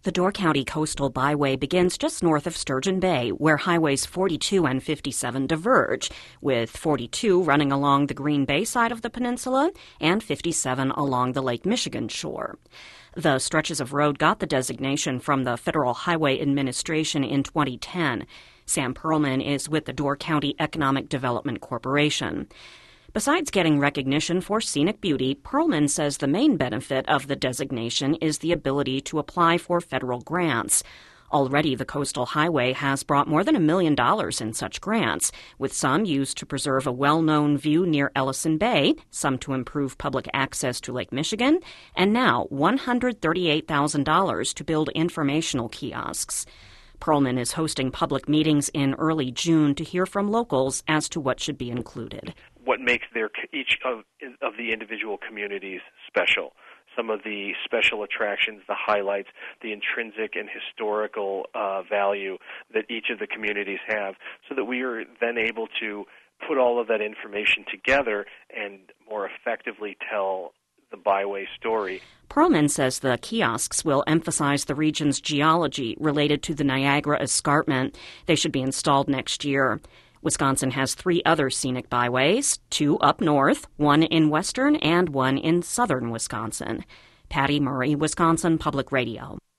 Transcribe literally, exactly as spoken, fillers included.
The Door County Coastal Byway begins just north of Sturgeon Bay, where highways forty-two and fifty-seven diverge, with forty-two running along the Green Bay side of the peninsula and fifty-seven along the Lake Michigan shore. The stretches of road got the designation from the Federal Highway Administration in twenty ten. Sam Perlman is with the Door County Economic Development Corporation. Besides getting recognition for scenic beauty, Perlman says the main benefit of the designation is the ability to apply for federal grants. Already, the Coastal Highway has brought more than a million dollars in such grants, with some used to preserve a well-known view near Ellison Bay, some to improve public access to Lake Michigan, and now one hundred thirty-eight thousand dollars to build informational kiosks. Perlman is hosting public meetings in early June to hear from locals as to what should be included. What makes their each of, of the individual communities special. Some of the special attractions, the highlights, the intrinsic and historical uh, value that each of the communities have, so that we are then able to put all of that information together and more effectively tell the byway story. Perlman says the kiosks will emphasize the region's geology related to the Niagara Escarpment. They should be installed next year. Wisconsin has three other scenic byways, two up north, one in western and one in southern Wisconsin. Patty Murray, Wisconsin Public Radio.